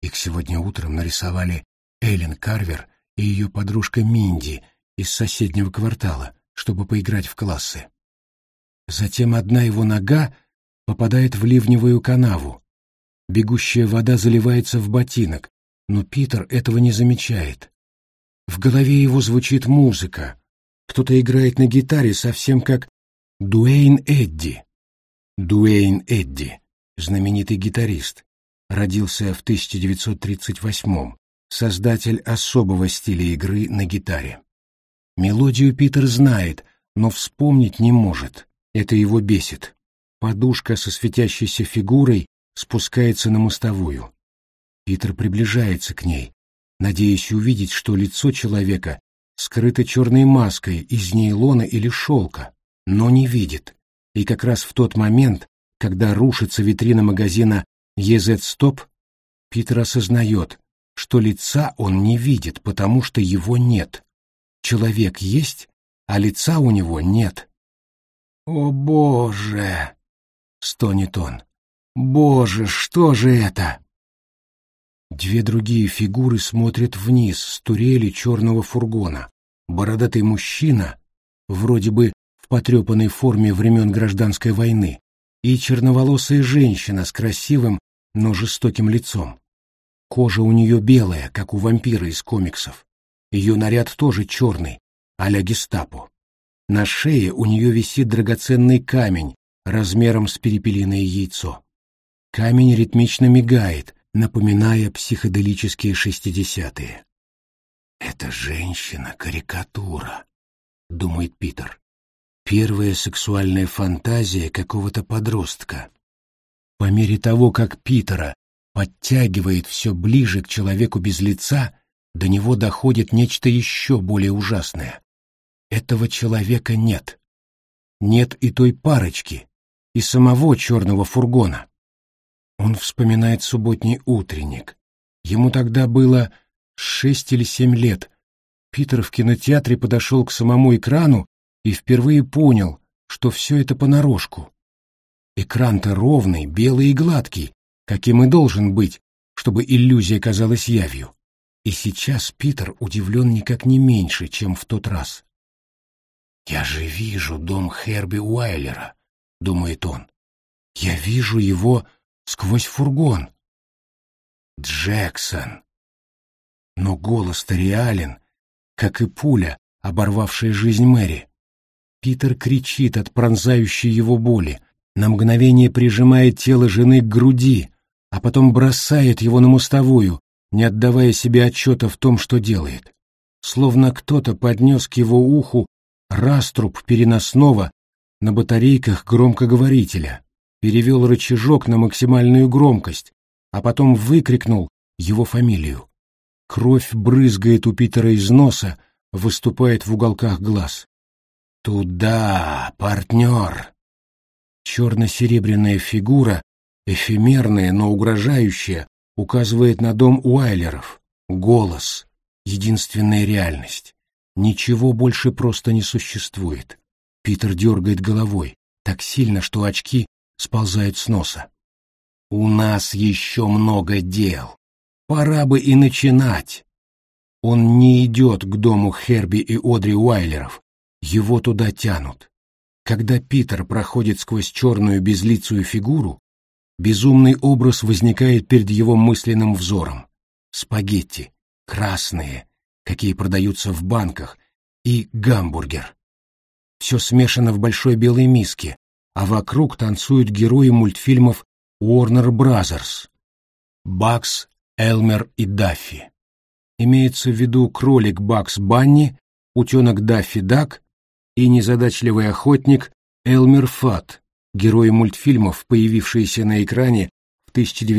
Их сегодня утром нарисовали Эллен Карвер и ее подружка Минди из соседнего квартала, чтобы поиграть в классы. Затем одна его нога попадает в ливневую канаву. Бегущая вода заливается в ботинок, но Питер этого не замечает. В голове его звучит музыка. Кто-то играет на гитаре совсем как Дуэйн Эдди. Дуэйн Эдди, знаменитый гитарист, родился в 1938-м, создатель особого стиля игры на гитаре. Мелодию Питер знает, но вспомнить не может. Это его бесит. Подушка со светящейся фигурой спускается на мостовую. Питер приближается к ней, надеясь увидеть, что лицо человека скрыто черной маской из нейлона или шелка, но не видит. И как раз в тот момент, когда рушится витрина магазина «ЕЗ Стоп», Питер осознает, что лица он не видит, потому что его нет. Человек есть, а лица у него нет. «О, Боже!» — стонет он. «Боже, что же это?» Две другие фигуры смотрят вниз с турели черного фургона. Бородатый мужчина, вроде бы в потрепанной форме времен Гражданской войны, и черноволосая женщина с красивым, но жестоким лицом. Кожа у нее белая, как у вампира из комиксов. Ее наряд тоже черный, а-ля гестапо. На шее у нее висит драгоценный камень размером с перепелиное яйцо. Камень ритмично мигает, напоминая психоделические 60-е. «Эта женщина — карикатура», — думает Питер. «Первая сексуальная фантазия какого-то подростка». По мере того, как Питера подтягивает все ближе к человеку без лица, до него доходит нечто еще более ужасное. Этого человека нет. Нет и той парочки, и самого черного фургона. Он вспоминает субботний утренник. Ему тогда было 6 или 7 лет. Питер в кинотеатре подошел к самому экрану и впервые понял, что все это понарошку. Экран-то ровный, белый и гладкий, каким и должен быть, чтобы иллюзия казалась явью. И сейчас Питер удивлен никак не меньше, чем в тот раз. «Я же вижу дом Херби Уайлера», — думает он. «Я вижу его сквозь фургон. Джексон». Но голос-то реален, как и пуля, оборвавшая жизнь Мэри. Питер кричит от пронзающей его боли, на мгновение прижимает тело жены к груди, а потом бросает его на мостовую, не отдавая себе отчета в том, что делает. Словно кто-то поднес к его уху раструб переносного на батарейках громкоговорителя, перевел рычажок на максимальную громкость, а потом выкрикнул его фамилию. Кровь брызгает у Питера из носа, выступает в уголках глаз. «Туда, партнер!» Черно-серебряная фигура, эфемерная, но угрожающая, указывает на дом Уайлеров. Голос — единственная реальность. Ничего больше просто не существует. Питер дергает головой, так сильно, что очки сползают с носа. «У нас еще много дел. Пора бы и начинать». Он не идет к дому Херби и Одри Уайлеров. Его туда тянут. Когда Питер проходит сквозь черную безлицую фигуру, безумный образ возникает перед его мысленным взором. Спагетти, красные, какие продаются в банках, и гамбургер. Все смешано в большой белой миске, а вокруг танцуют герои мультфильмов Warner Brothers. Бакс, Элмер и Даффи. Имеется в виду кролик Бакс Банни, утенок Даффи Дак и незадачливый охотник Элмер Фат, герои мультфильмов, появившиеся на экране в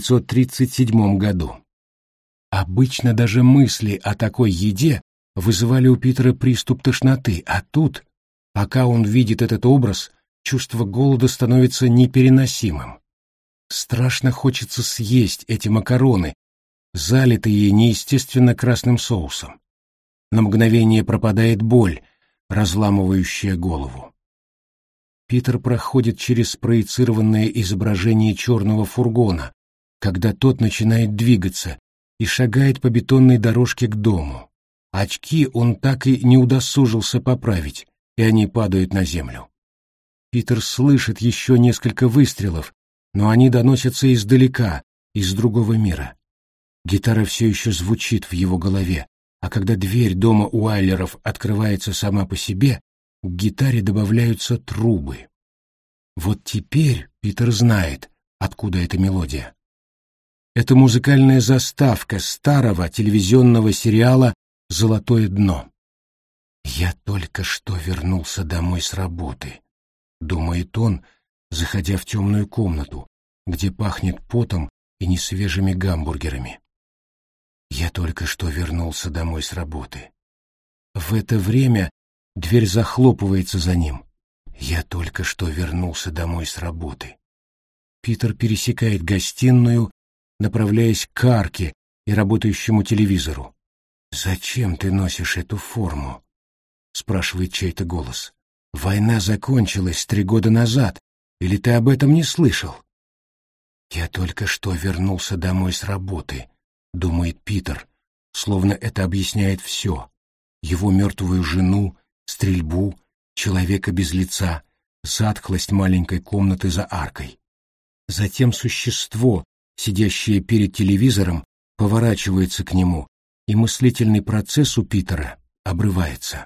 1937 году. Обычно даже мысли о такой еде вызывали у Питера приступ тошноты, а тут, пока он видит этот образ, чувство голода становится непереносимым. Страшно хочется съесть эти макароны, залитые неестественно красным соусом. На мгновение пропадает боль, разламывающая голову. Питер проходит через спроецированное изображение черного фургона, когда тот начинает двигаться, и шагает по бетонной дорожке к дому. Очки он так и не удосужился поправить, и они падают на землю. Питер слышит еще несколько выстрелов, но они доносятся издалека, из другого мира. Гитара все еще звучит в его голове, а когда дверь дома Уайлеров открывается сама по себе, к гитаре добавляются трубы. Вот теперь Питер знает, откуда эта мелодия. Это музыкальная заставка старого телевизионного сериала «Золотое дно». «Я только что вернулся домой с работы», — думает он, заходя в темную комнату, где пахнет потом и несвежими гамбургерами. «Я только что вернулся домой с работы». В это время дверь захлопывается за ним. «Я только что вернулся домой с работы». Питер пересекает гостиную, направляясь к арке и работающему телевизору. «Зачем ты носишь эту форму?» — спрашивает чей-то голос. «Война закончилась 3 года назад, или ты об этом не слышал?» «Я только что вернулся домой с работы», — думает Питер, словно это объясняет все. Его мертвую жену, стрельбу, человека без лица, затхлость маленькой комнаты за аркой. Затем существо, сидящее перед телевизором, поворачивается к нему, и мыслительный процесс у Питера обрывается.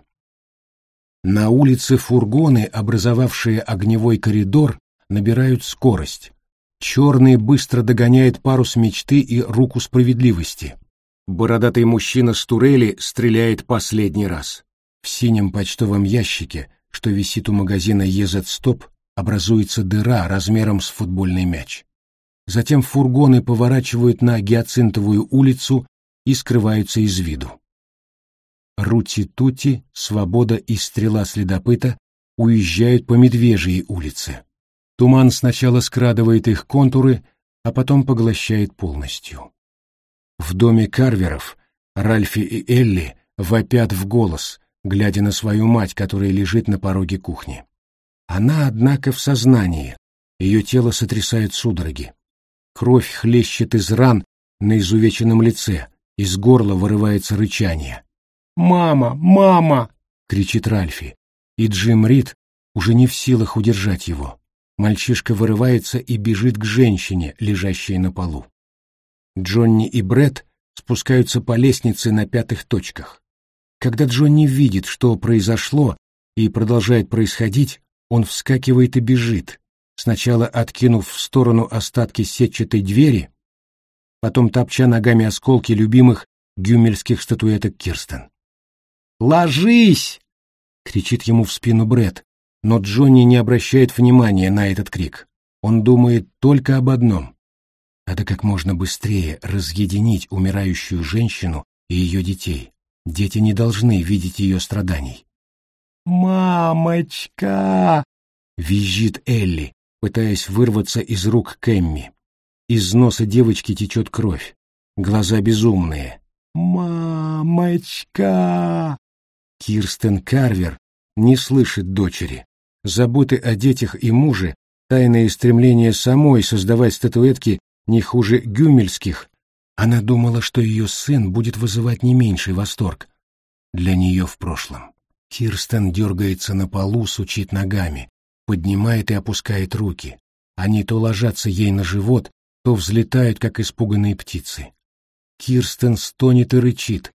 На улице фургоны, образовавшие огневой коридор, набирают скорость. Черный быстро догоняет парус мечты и руку справедливости. Бородатый мужчина с турели стреляет последний раз. В синем почтовом ящике, что висит у магазина «ЕЗ-Стоп», образуется дыра размером с футбольный мяч. Затем фургоны поворачивают на Гиацинтовую улицу и скрываются из виду. Рути-Тути, Свобода и Стрела следопыта уезжают по Медвежьей улице. Туман сначала скрадывает их контуры, а потом поглощает полностью. В доме Карверов Ральфи и Элли вопят в голос, глядя на свою мать, которая лежит на пороге кухни. Она, однако, в сознании, ее тело сотрясает судороги. Кровь хлещет из ран на изувеченном лице, из горла вырывается рычание. «Мама! Мама!» — кричит Ральфи, и Джим Рид уже не в силах удержать его. Мальчишка вырывается и бежит к женщине, лежащей на полу. Джонни и Брэд спускаются по лестнице на 5 точках. Когда Джонни видит, что произошло и продолжает происходить, он вскакивает и бежит, сначала откинув в сторону остатки сетчатой двери, потом топча ногами осколки любимых гюмельских статуэток Кирстен. «Ложись!» — кричит ему в спину Брэд, но Джонни не обращает внимания на этот крик. Он думает только об одном. Надо как можно быстрее разъединить умирающую женщину и ее детей. Дети не должны видеть ее страданий. «Мамочка!» — визжит Элли, пытаясь вырваться из рук Кэмми. Из носа девочки течет кровь. Глаза безумные. «Мамочка!» Кирстен Карвер не слышит дочери. Заботы о детях и муже, тайное стремление самой создавать статуэтки не хуже гюмельских. Она думала, что ее сын будет вызывать не меньший восторг. Для нее в прошлом. Кирстен дергается на полу, сучит ногами, поднимает и опускает руки. Они то ложатся ей на живот, то взлетают, как испуганные птицы. Кирстен стонет и рычит,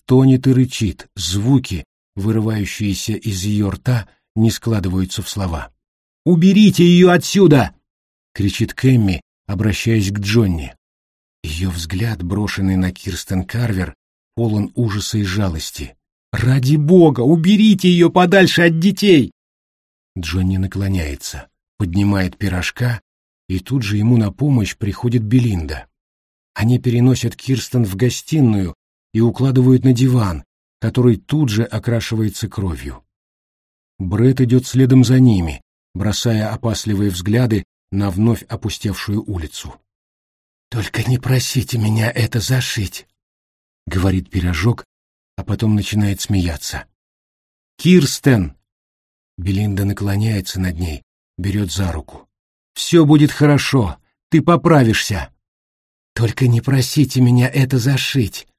звуки, вырывающиеся из ее рта, не складываются в слова. «Уберите ее отсюда!» — кричит Кэмми, обращаясь к Джонни. Ее взгляд, брошенный на Кирстен Карвер, полон ужаса и жалости. «Ради бога, уберите ее подальше от детей!» Джонни наклоняется, поднимает пирожка, и тут же ему на помощь приходит Белинда. Они переносят Кирстен в гостиную и укладывают на диван, который тут же окрашивается кровью. Брэд идет следом за ними, бросая опасливые взгляды на вновь опустевшую улицу. «Только не просите меня это зашить», — говорит пирожок, а потом начинает смеяться. «Кирстен!» Белинда наклоняется над ней, берет за руку. «Все будет хорошо, ты поправишься!» Только не просите меня это зашить.